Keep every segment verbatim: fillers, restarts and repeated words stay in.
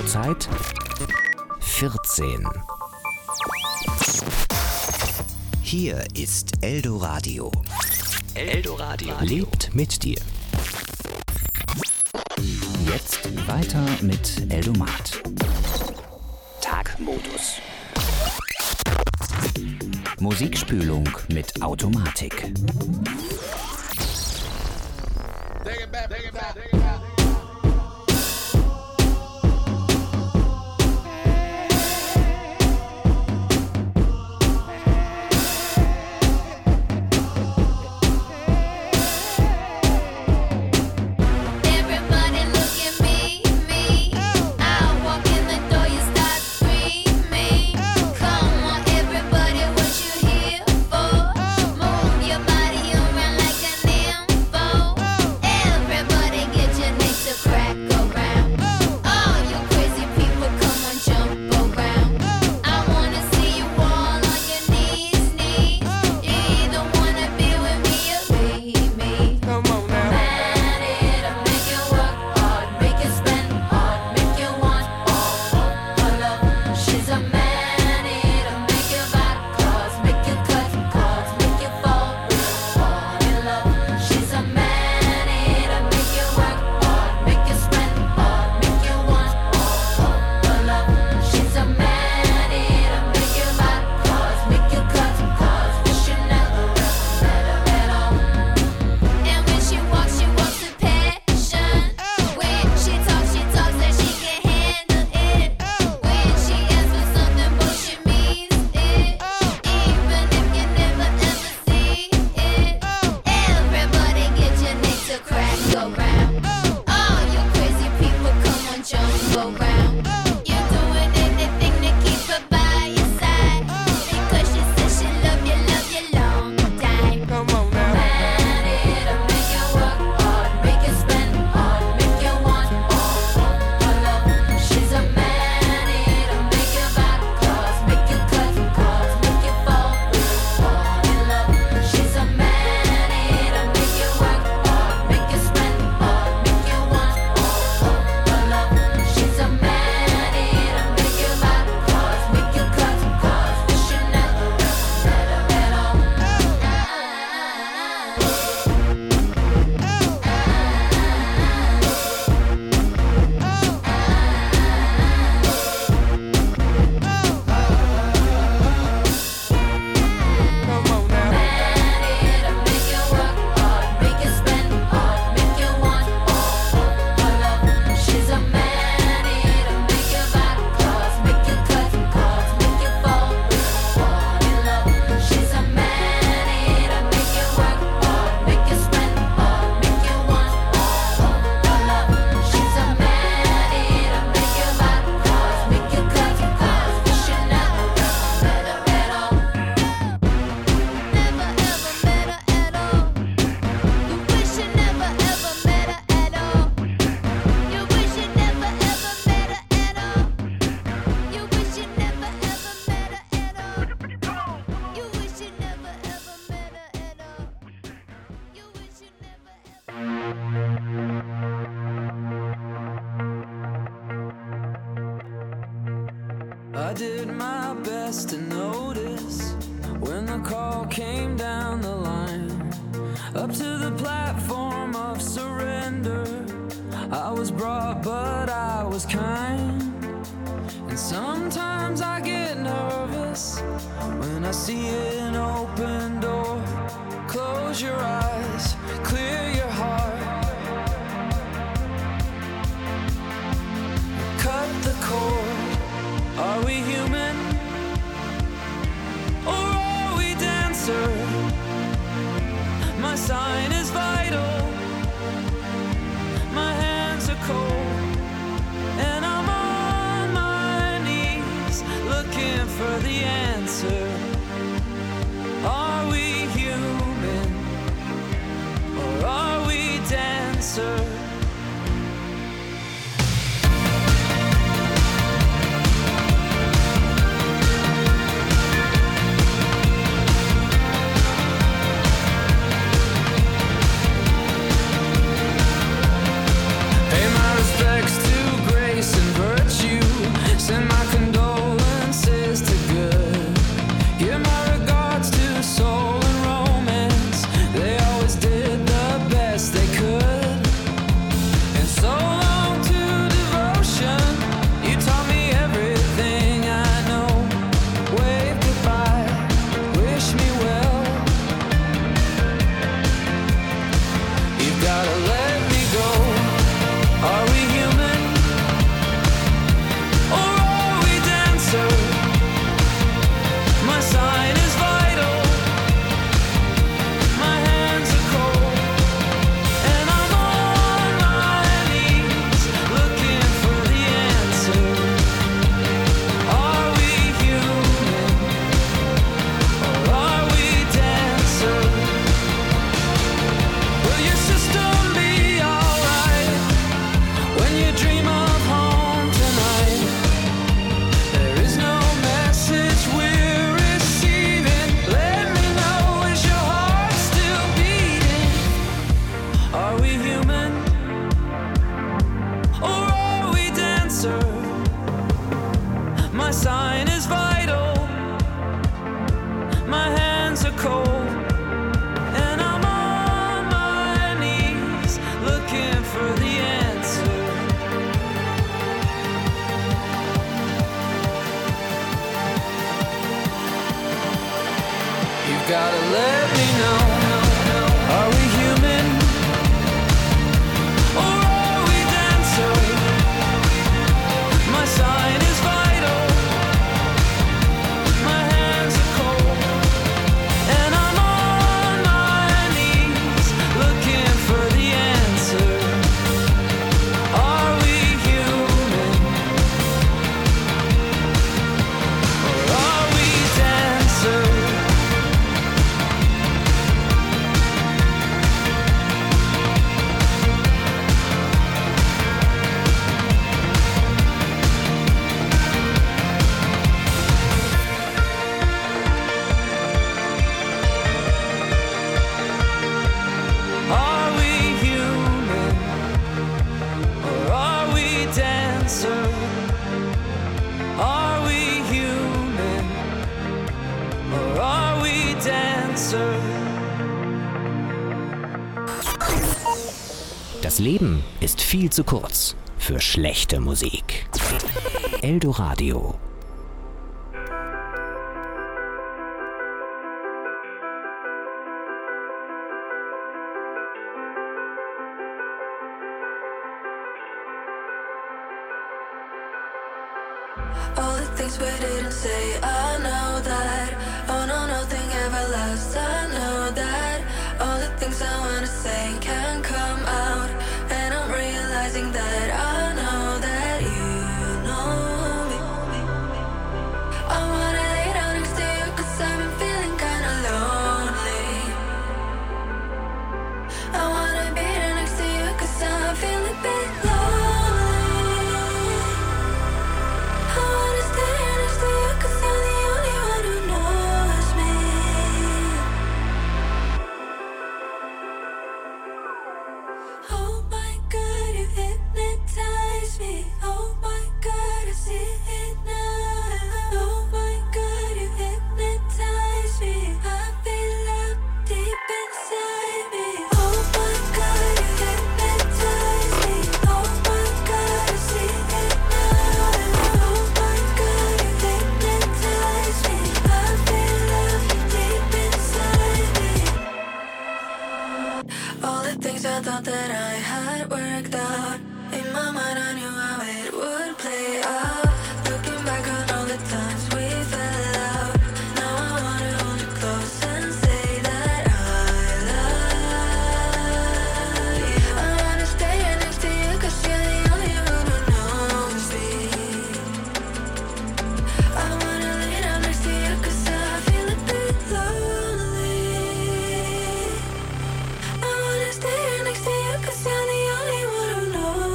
Uhrzeit vierzehn. Hier ist Eldoradio. Eldoradio lebt mit dir. Jetzt weiter mit Eldomat. Tagmodus. Musikspülung mit Automatik. Take it back, take it back, take it back. I did my best to notice when the call came down the line, up to the platform of surrender. I was brought, but I was kind. And sometimes I get nervous when I see an open door. Close your eyes, clear your heart, cut the cord. Are we human, or are we dancer? My sign is vital, my hands are cold, and I'm on my knees looking for the answer. Are we human, or are we dancer? Pay my respects to grace and virtue. Are we human? Or are we dancer? My sign is vital. My hands are cold. And I'm on my knees looking for the answer. You've gotta let me know. Are we human? Or are we dancer? My sign is vital. My hands are cold. And I'm on my knees looking for the answer. Are we human? Or are we dancer? Are we human? Or are we dancer? Are we human? Or are we dancer? Das Leben ist viel zu kurz für schlechte Musik. Eldoradio. All the things we didn't say, I know that. Oh no, nothing ever lasts, I know that. All the things I wanna say can't come out. And I'm realizing that I know that you know me. I wanna lay down next to you cause I've been feeling kinda lonely. I wanna be there next to you cause I feel a bit lonely. I wanna stay here next to you cause you're the only one who knows me. Oh my God, you hypnotize me. Oh my God, I see it now. Oh my God, you hypnotize me. I feel up deep inside me. Oh my God, you hypnotize me. Oh my God, I see it now. Oh my God, you hypnotize me. I feel up deep inside me. All the things I thought that I had worked out. In my mind I knew how it would play out. Looking back on all the times we fell out. Now I wanna hold you close and say that I love you. I wanna stay here next to you cause you're the only one who knows me. I wanna lay down next to you cause I feel a bit lonely. I wanna stay here next to you cause you're the only one who knows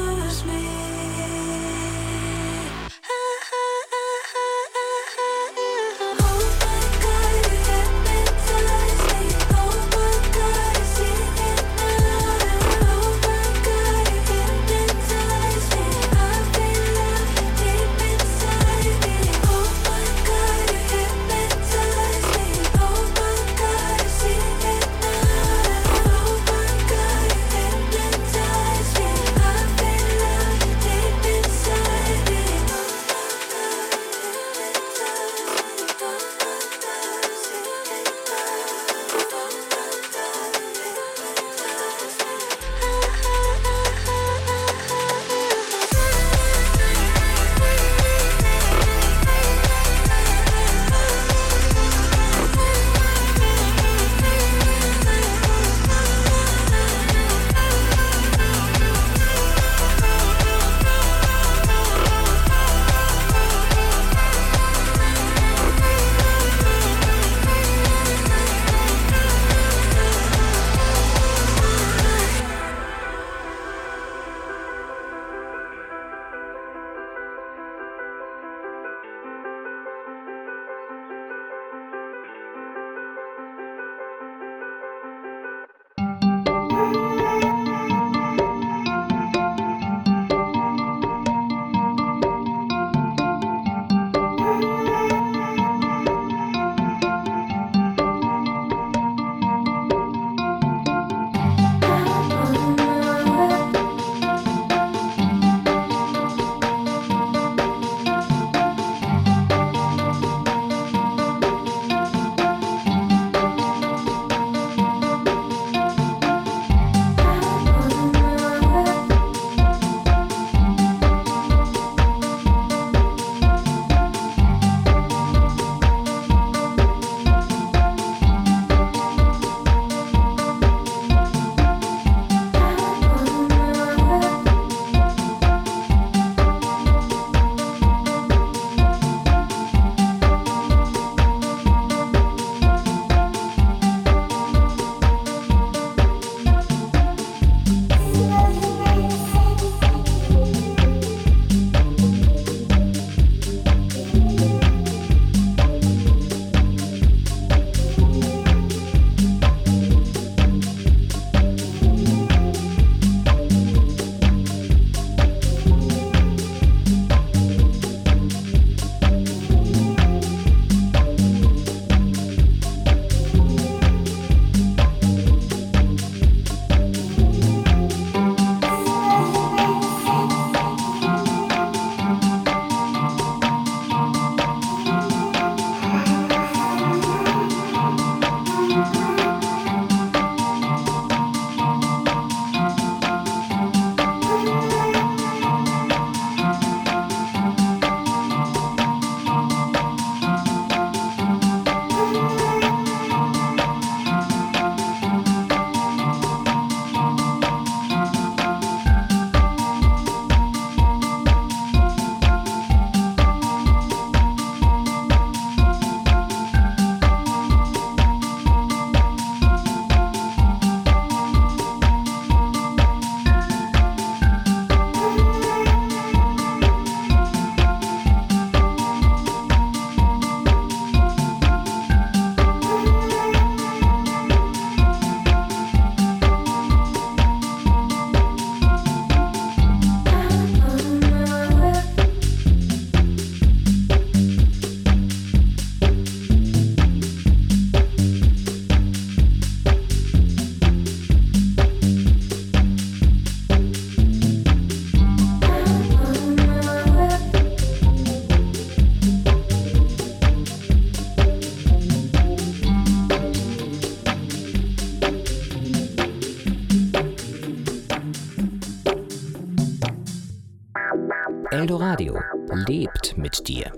Eldoradio lebt mit dir.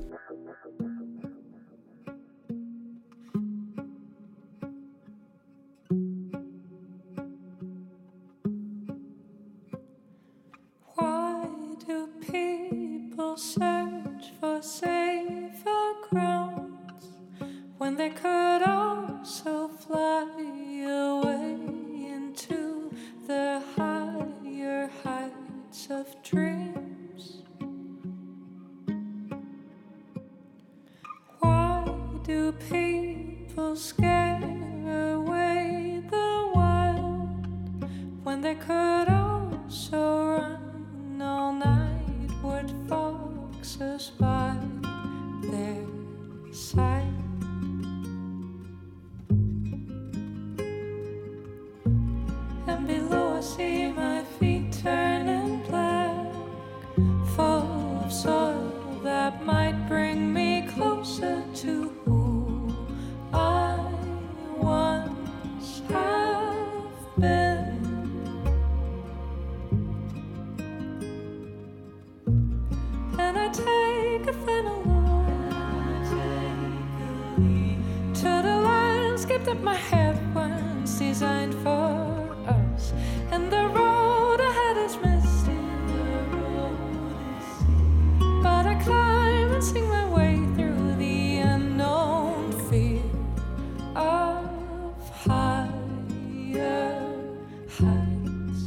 Why do people search for safer grounds when they could also fly away into the higher heights of dreams? Why do people scare away the wild when they could also run all night? Would foxes by their side? And below I see my feet turning black, full of soil that might bring me closer to who I once have been. And I take a final look to the landscape that my head once designed for us, and the road ahead is misty, but I climb and sing my way through the unknown fear of higher heights.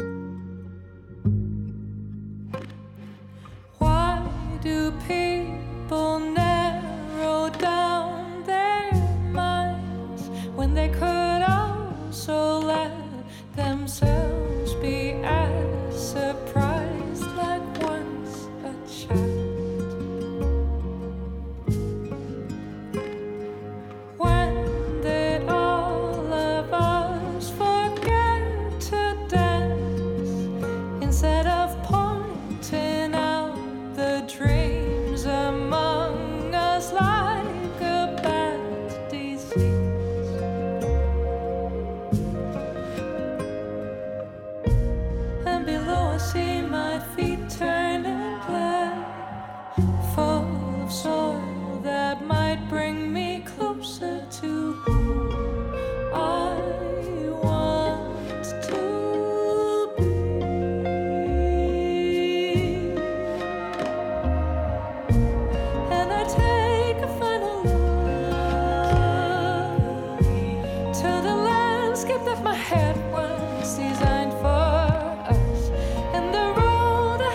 Why do people narrow down their minds when they could also let themselves be as surprised like once a child? When did all of us forget to dance instead of pointing out the dreams among us like a bad disease? And below I see my feet turning black, full of soil that might bring me closer to who I want to be. And I take a final look to the landscape that my head once designed for us, and the road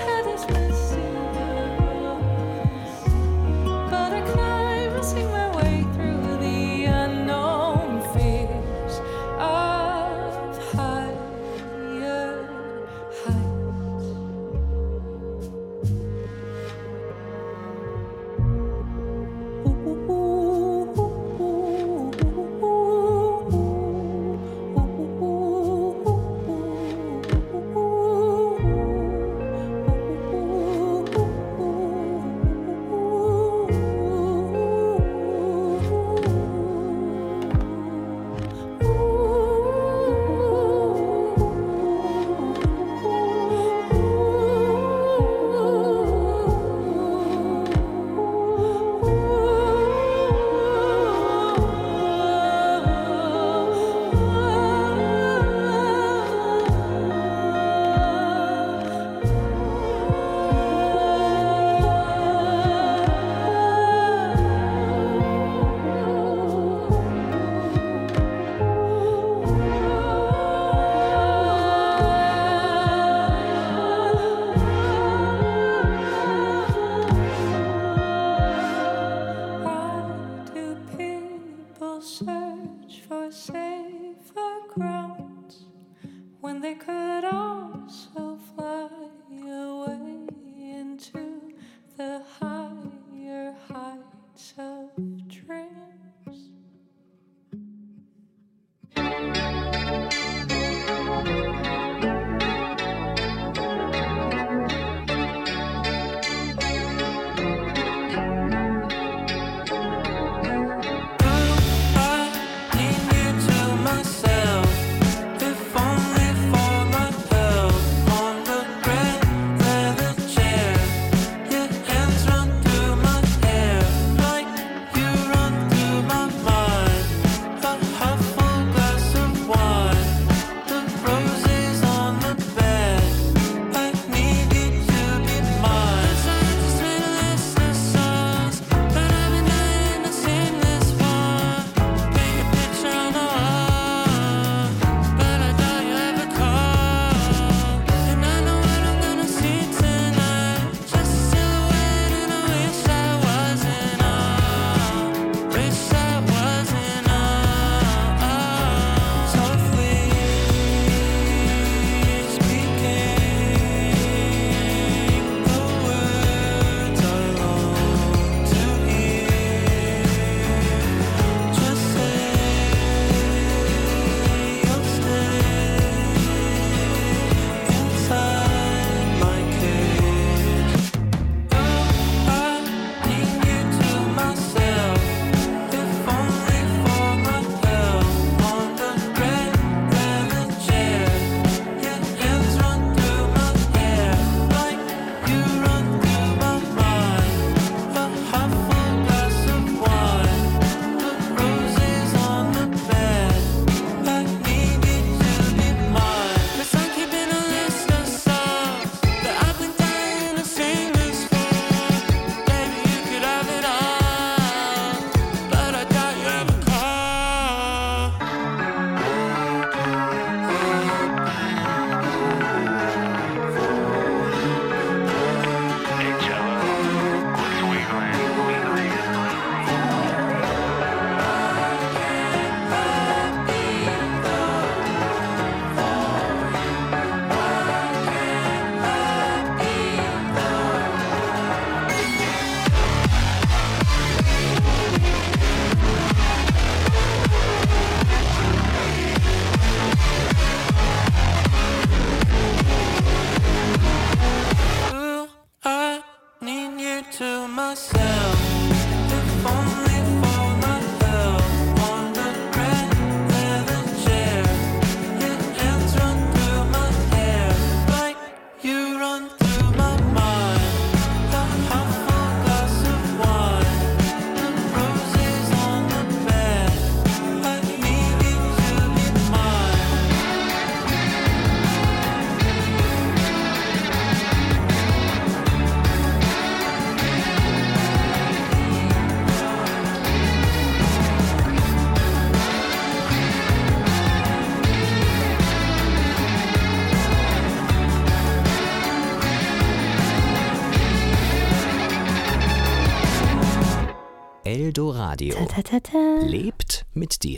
Eldoradio. Ta, ta, ta, ta. Lebt mit dir.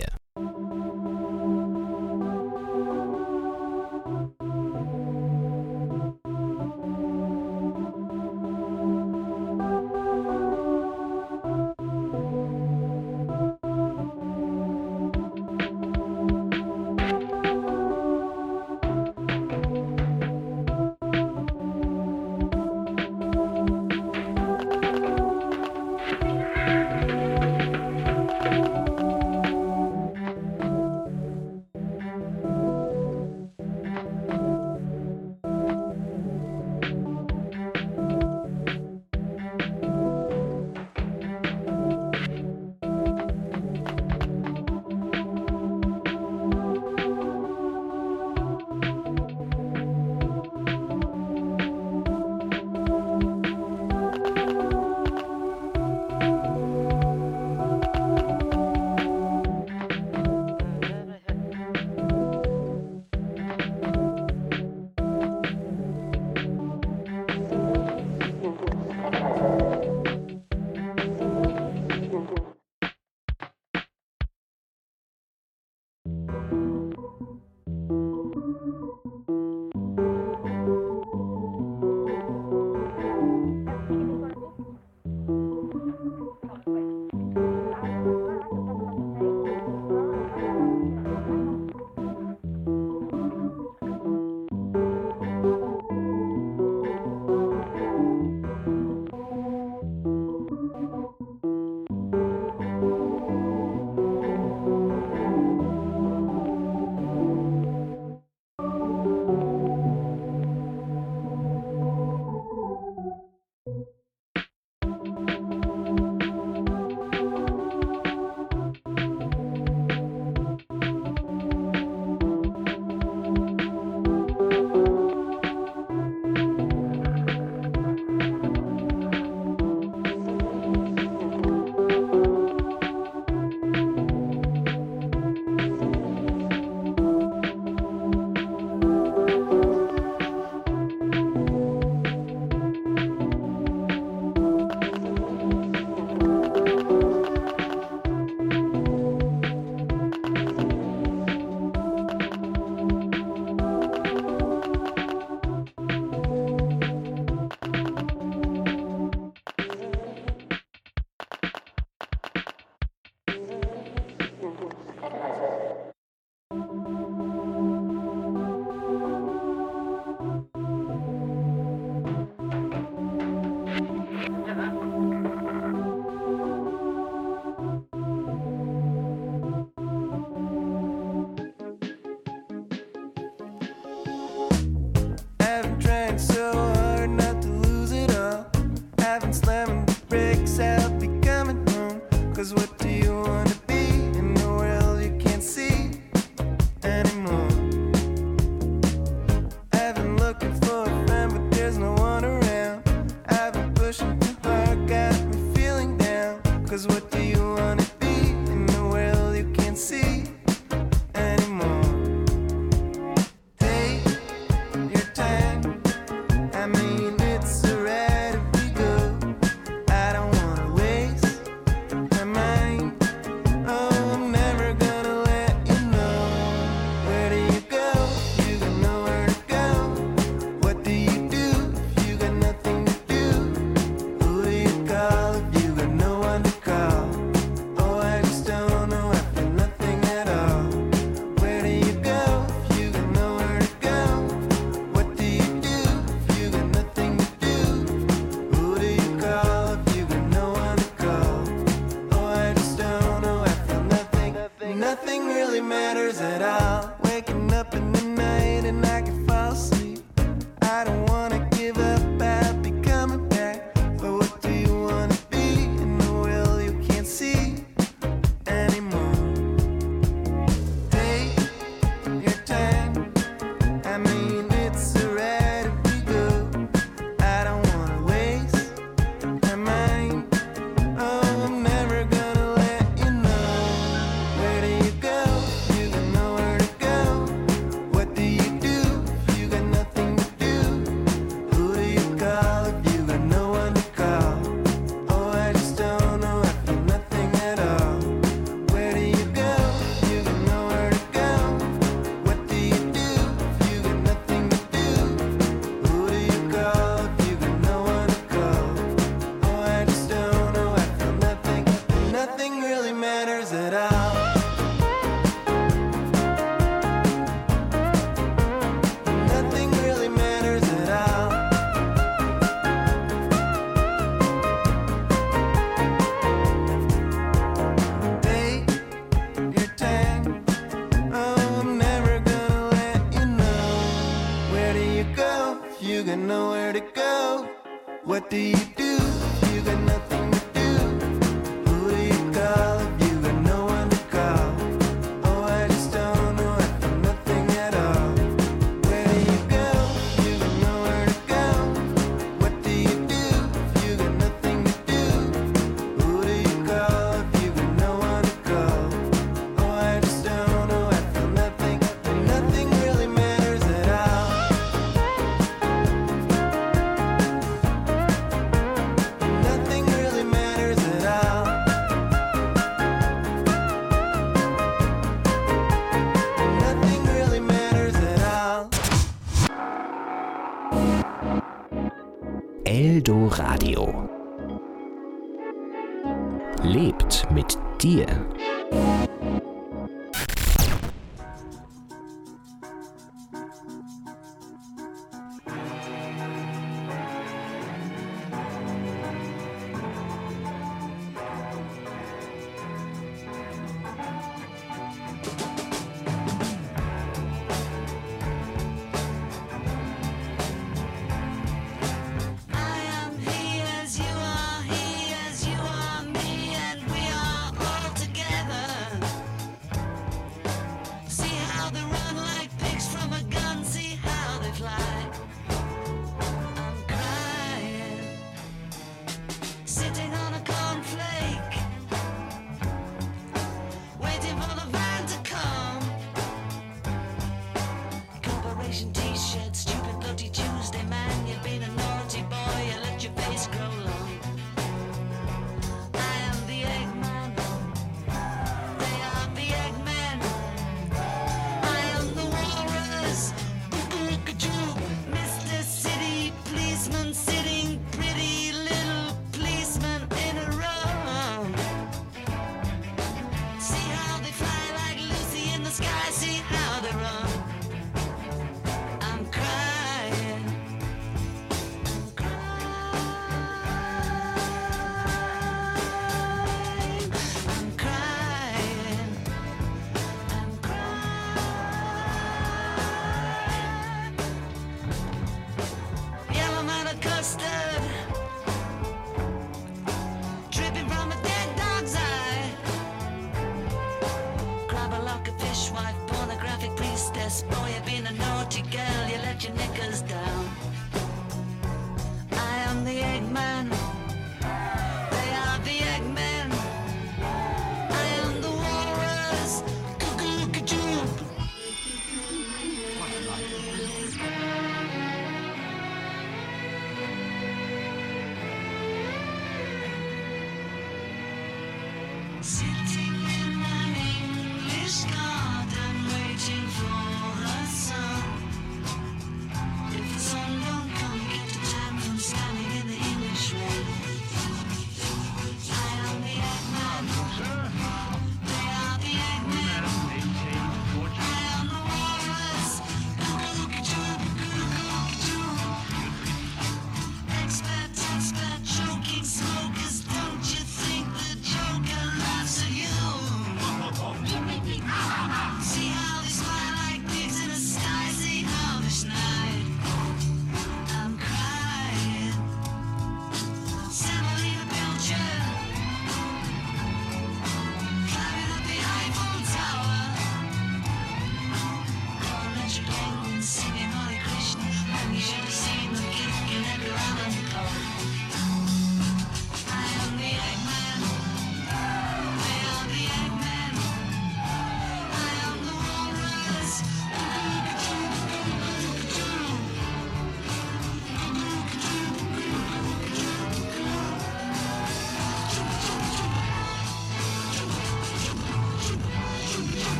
Call if you got no one to call. go if you got nowhere to go? What do you do if you got nothing to do? Who do you call if you got no one to call? Oh, I just don't know, I feel nothing at all. Where do you go if you got nowhere to go? What do you do if you got nothing to do? Who do you call if you got no one to call? Oh, I just don't know, I feel nothing, and nothing really matters at all. Nothing really matters at all. Nothing really matters at all. Eldo Radio. Lebt mit dir. I am he as you are, he as you are me, and we are all together. See how they run like pigs from a gun, see how they fly. I'm crying, sitting on a cornflake, waiting for the van to come. Corporation t-shirt, stupid bloody Tuesday, man. You've been a naughty boy, you let your face grow long. I am the Eggman, they are the Eggmen. I am the walrus, Boo-Boo-Ka-Choo, Mister City Policeman, sitting pretty little policeman in a row. See how they fly like Lucy in the sky, see how they run. I'm crying, I'm crying, I'm crying, I'm crying. Yellow man of custard, dripping from a dead dog's eye. Grab a lock of fishwife, pornographic priestess. Boy, you've been a naughty girl, you let your knickers down. I am the Eggman, they are the Eggmen. I am the walrus, Cuckoo-Ka-Choo. Sitting in an English garden, waiting for the sun. If the sun don't come, get the tan from standing in the English rain. I am the Eggman, they are the Eggmen. I am the walrus, Cuckoo-Ka-Choo, Cuckoo-Ka-Choo. Expert, expert, choking smokers, don't you think the Joker laughs at you?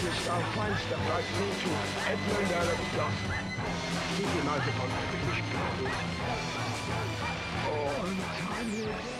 artist, I'll find stuff like me to Edmund Alexander. Keep your eyes upon the British people. Oh, I'm tiny again.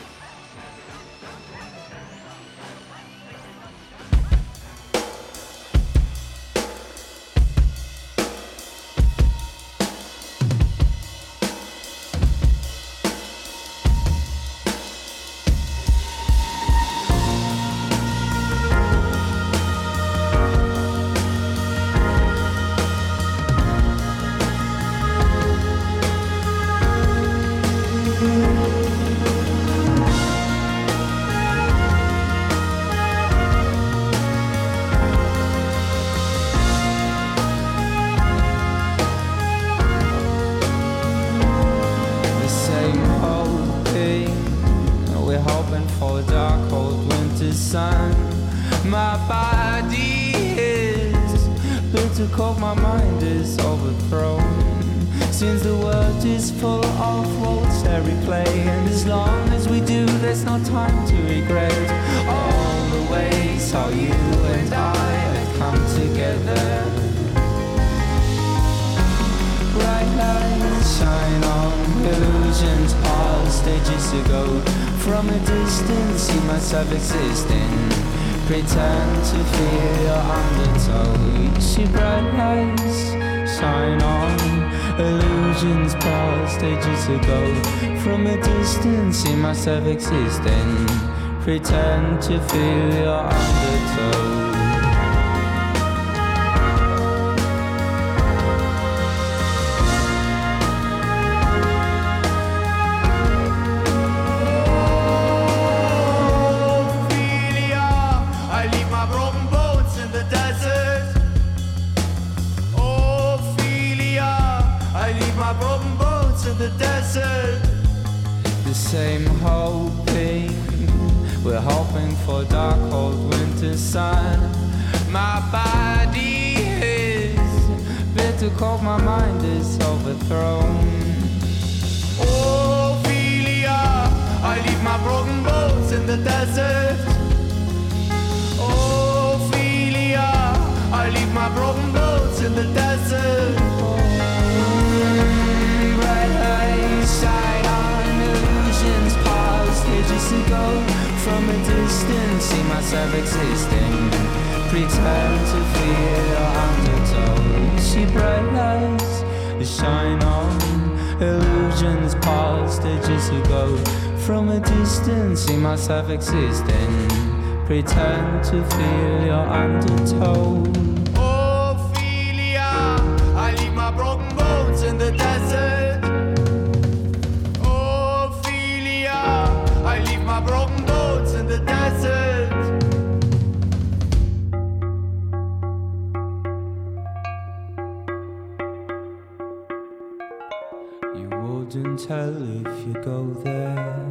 Existing, pretend to feel your undertow. See bright lights shine on illusions past ages ago. From a distance, see myself existing, pretend to feel your undertow. Same hoping, we're hoping for dark cold winter sun. My body is bitter cold, my mind is overthrown. Ophelia, I leave my broken bones in the desert. Ophelia, I leave my broken bones in the desert. Mm, bright lights shine on illusions past ages ago. From a distance, see myself existing, pretend to feel your undertow. See bright lights shine on illusions past ages ago. From a distance, see myself existing, pretend to feel your undertow. Ophelia, I leave my broken bones in the desert. I leave my broken bones in the desert. You wouldn't tell if you go there.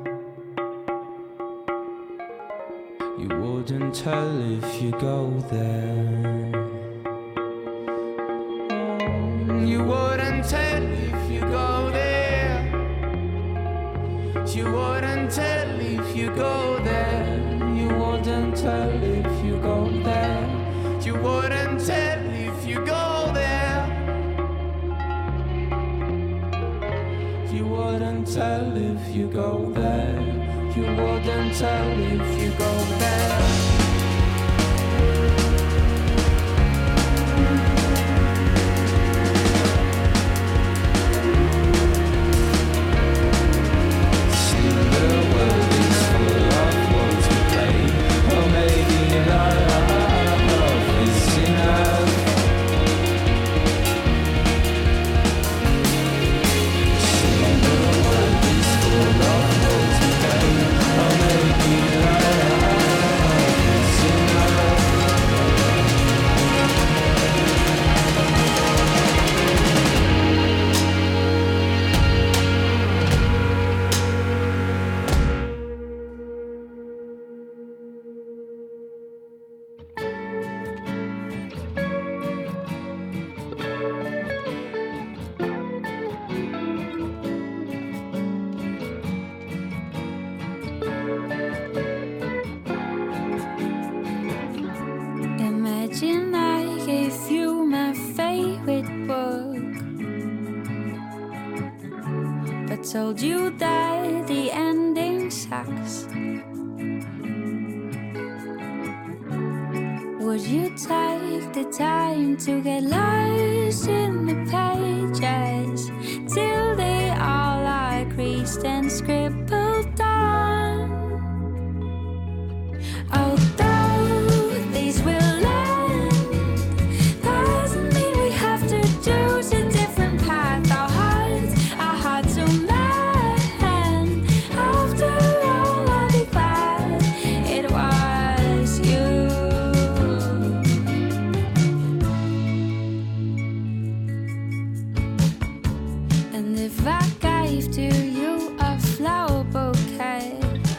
You wouldn't tell if you go there. Oh, you wouldn't tell if you go there. You wouldn't tell if you go there. You wouldn't tell if you go there. You wouldn't tell if you go there. You wouldn't tell if you go there. You wouldn't tell if you go there. Maybe told you that the ending sucks. Would you take the time to get lost in the pages till they all are creased and scribbled on? Although these will end, doesn't mean we have to choose a different path. Our hearts are hard to mend. After all, I'll be glad it was you. And if I gave to you a flower bouquet,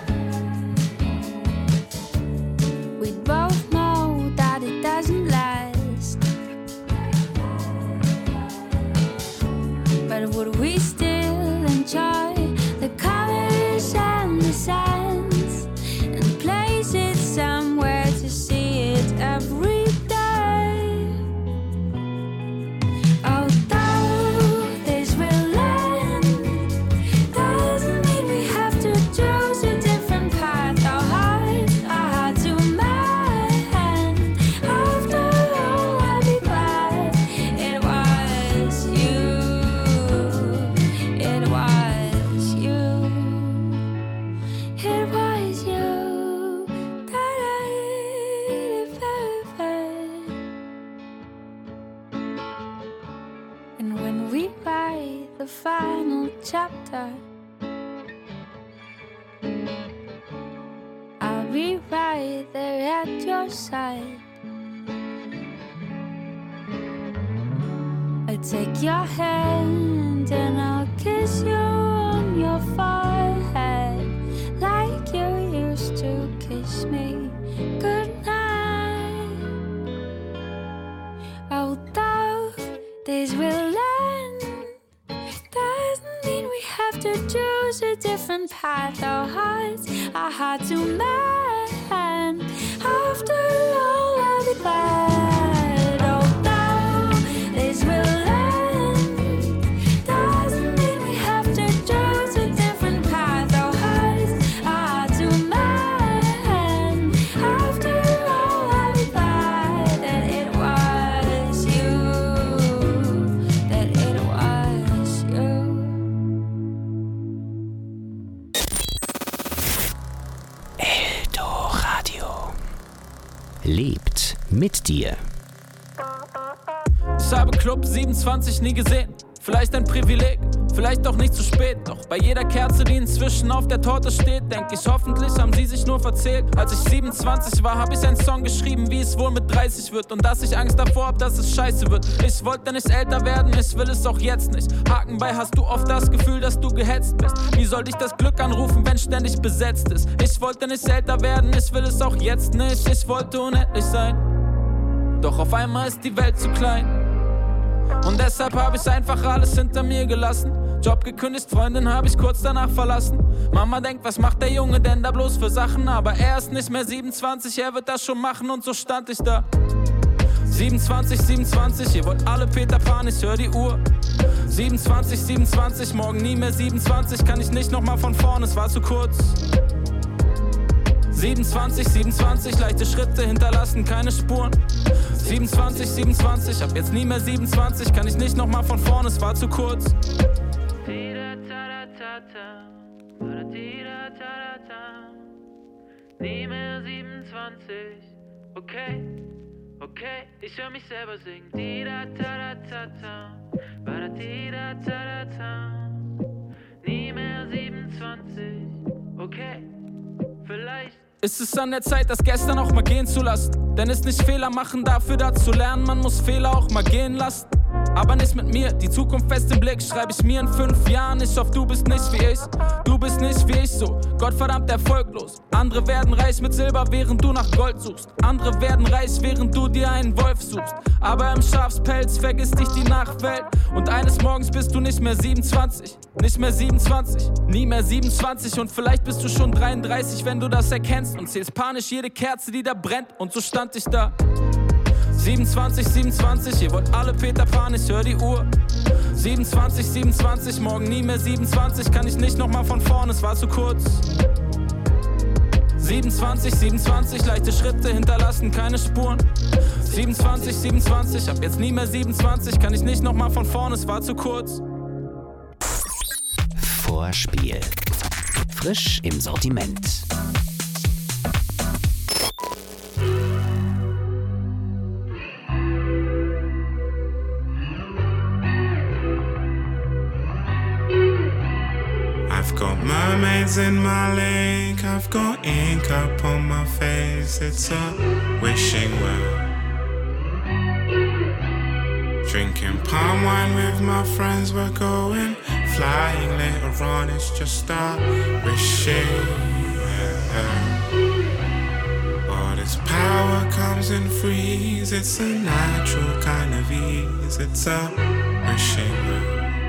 we'd both know that it doesn't last. But would we still enjoy the colors and the scents and place it somewhere to see it every day? Although this will end, doesn't mean we have to choose a different path. Our hearts are hard to mend. After all, I'll be glad it was you. It was you. It was you. And when we write the final chapter, I'll be right there at your side. I take your hand and I'll kiss you on your forehead like you used to kiss me goodnight. Although this will end, doesn't mean we have to choose a different path. Our hearts are hard to mend. After all, I'll be glad. Although this will end, doesn't mean we have to choose a different path. Our hearts are hard to mend. After all, I'll be glad that it was you. That it was you. Eldoradio. Lebt mit dir. Ich habe Club siebenundzwanzig nie gesehen. Vielleicht ein Privileg, vielleicht auch nicht zu spät. Doch bei jeder Kerze, die inzwischen auf der Torte steht, denke ich, hoffentlich haben sie sich nur verzählt. Als ich siebenundzwanzig war, habe ich einen Song geschrieben, wie es wohl mit dreißig wird. Und dass ich Angst davor hab, dass es scheiße wird. Ich wollte nicht älter werden, ich will es auch jetzt nicht. Haken bei, hast du oft das Gefühl, dass du gehetzt bist. Wie soll dich das Glück anrufen, wenn ständig besetzt ist? Ich wollte nicht älter werden, ich will es auch jetzt nicht. Ich wollte unendlich sein, doch auf einmal ist die Welt zu klein. Und deshalb habe ich einfach alles hinter mir gelassen. Job gekündigt, Freundin habe ich kurz danach verlassen. Mama denkt, was macht der Junge denn da bloß für Sachen? Aber er ist nicht mehr siebenundzwanzig, er wird das schon machen. Und so stand ich da. siebenundzwanzig, siebenundzwanzig, ihr wollt alle Peter Pan, ich hör die Uhr. siebenundzwanzig, siebenundzwanzig, morgen nie mehr siebenundzwanzig. Kann ich nicht nochmal von vorn, es war zu kurz. siebenundzwanzig, siebenundzwanzig, leichte Schritte hinterlassen keine Spuren. siebenundzwanzig, siebenundzwanzig, ab jetzt nie mehr siebenundzwanzig, kann ich nicht nochmal von vorn, es war zu kurz. Nie mehr siebenundzwanzig, okay, okay, ich hör mich selber singen. Nie mehr siebenundzwanzig, okay, vielleicht. Ist es an der Zeit, das gestern auch mal gehen zu lassen? Denn ist nicht Fehler machen, dafür da zu lernen. Man muss Fehler auch mal gehen lassen. Aber nicht mit mir, die Zukunft fest im Blick. Schreib ich mir in fünf Jahren. Ich hoffe, du bist nicht wie ich. Du bist nicht wie ich so, Gottverdammt erfolglos. Andere werden reich mit Silber, während du nach Gold suchst. Andere werden reich, während du dir einen Wolf suchst. Aber im Schafspelz vergisst dich die Nachwelt. Und eines Morgens bist du nicht mehr siebenundzwanzig. Nicht mehr siebenundzwanzig, nie mehr siebenundzwanzig. Und vielleicht bist du schon dreiunddreißig, wenn du das erkennst. Und zählst panisch jede Kerze, die da brennt. Und so stand ich da. siebenundzwanzig, siebenundzwanzig, ihr wollt alle Peter Pan, ich hör die Uhr. siebenundzwanzig, siebenundzwanzig, morgen nie mehr siebenundzwanzig, kann ich nicht nochmal von vorn, es war zu kurz. siebenundzwanzig, siebenundzwanzig, leichte Schritte hinterlassen keine Spuren. siebenundzwanzig, siebenundzwanzig, ab jetzt nie mehr siebenundzwanzig, kann ich nicht nochmal von vorn, es war zu kurz. Vorspiel. Frisch im Sortiment. I've got mermaids in my lake, I've got ink up on my face, it's a wishing well. Drinking palm wine with my friends, we're going flying later on, it's just a wishing well. All this power comes in freeze, it's a natural kind of ease, it's a wishing well.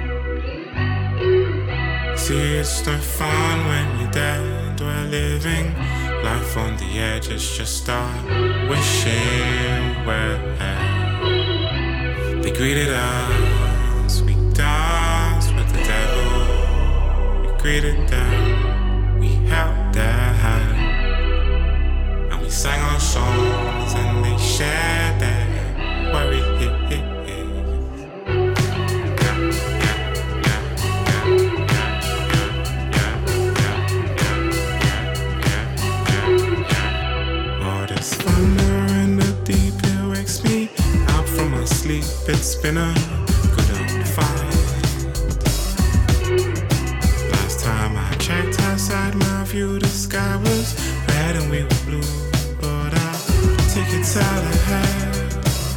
See, it's no fun when you're dead, we're living life on the edge, it's just a wishing well. They greeted us, we danced with the devil. We greeted them, we held their hand, and we sang our songs and they shared their worry. Sleep, it's been a good old fight. Last time I checked outside my view, the sky was red and we were blue. But I'll take it out ahead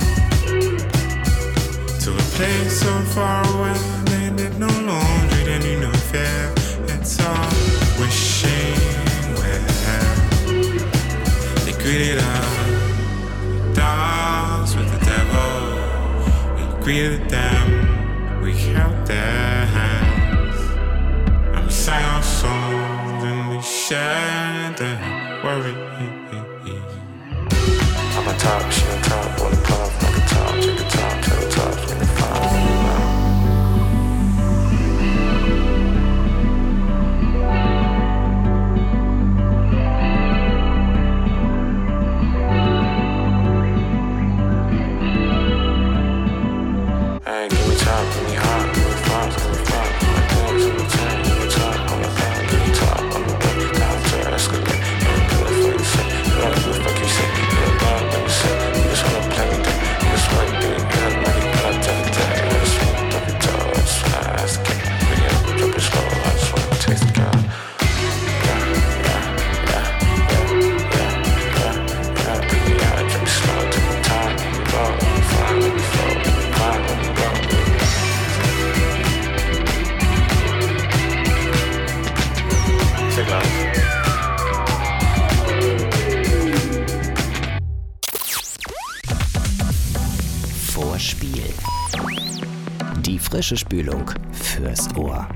to a place so far away. They did no laundry, they knew no fear. It's all wishing well. They greeted us, danced with the devil. Greeted them, we held their hands, and we sang our songs and we shared their worry. I'm on top, she on top, on the pop, like a top, take a top, take a top, take a five. Vorspiel. Die frische Spülung fürs Ohr.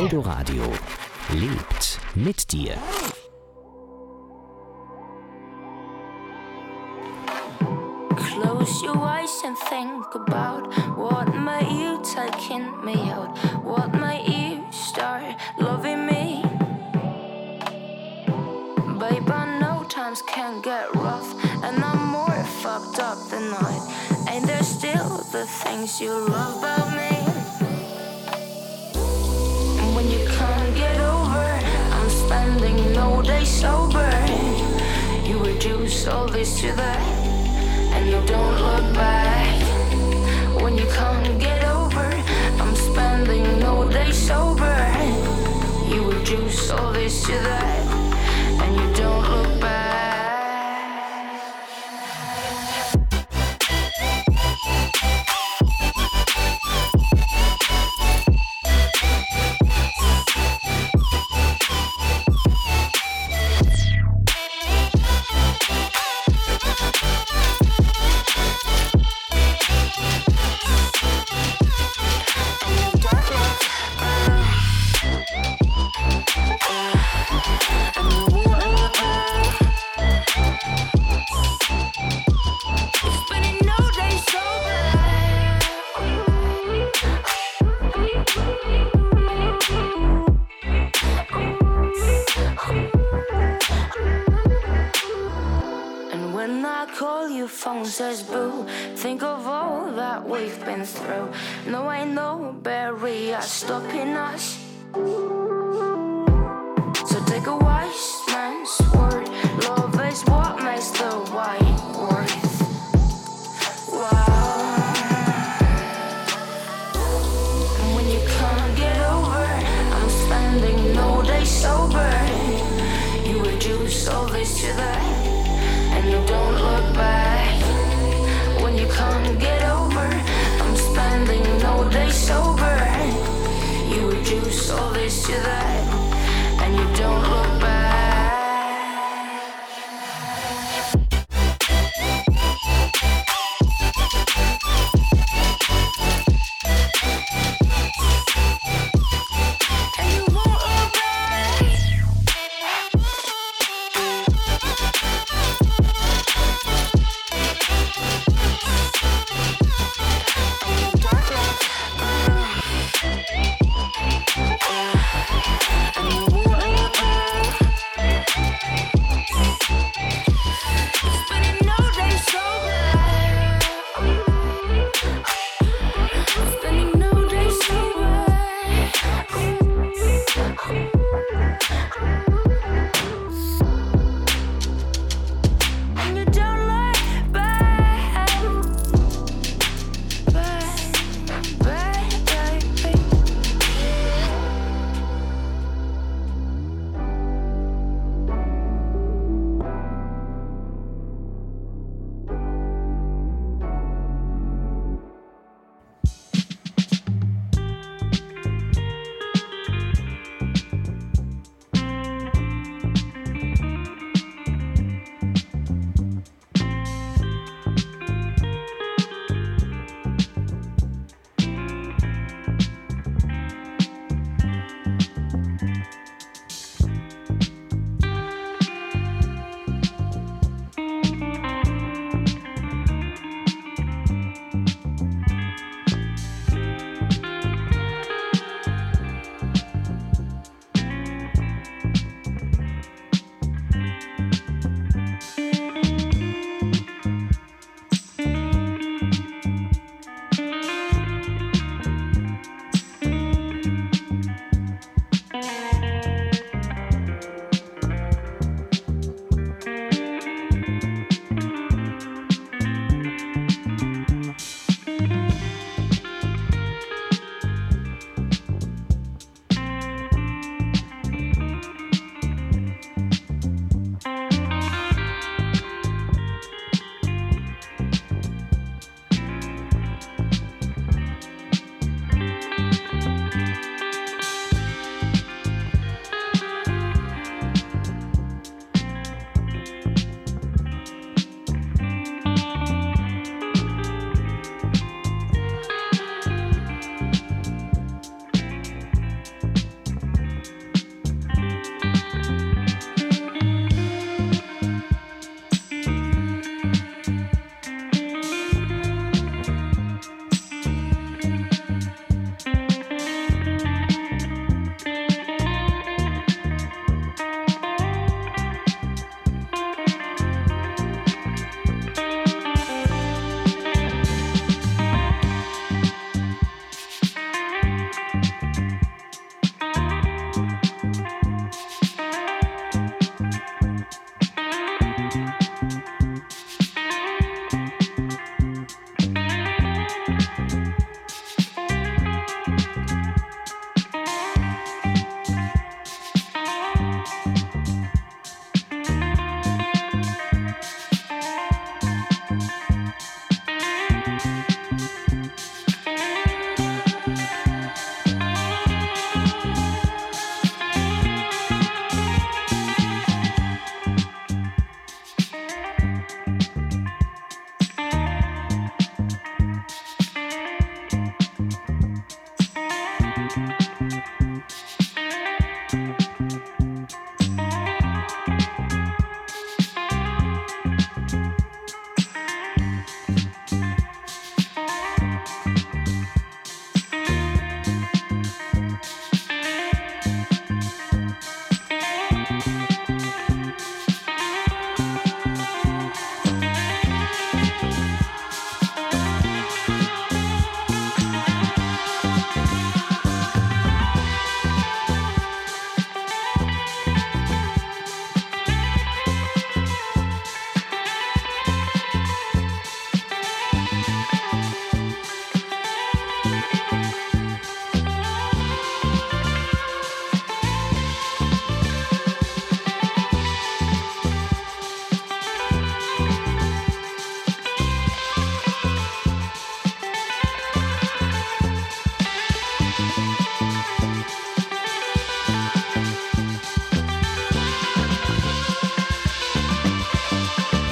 Eldoradio lebt mit dir. Close your eyes and think about what made you taking me out. What made you start loving me? Babe, I know times can get rough, and I'm more fucked up than not. Ain't there still the things you love about me? And when you can't get over, I'm spending no day sober. You reduce all this to that, and you don't look back. When you can't get over, I'm spending no day sober. You reduce all this to that, and you don't look back. Says boo, think of all that we've been through. No, ain't no barrier stopping us. So take a wise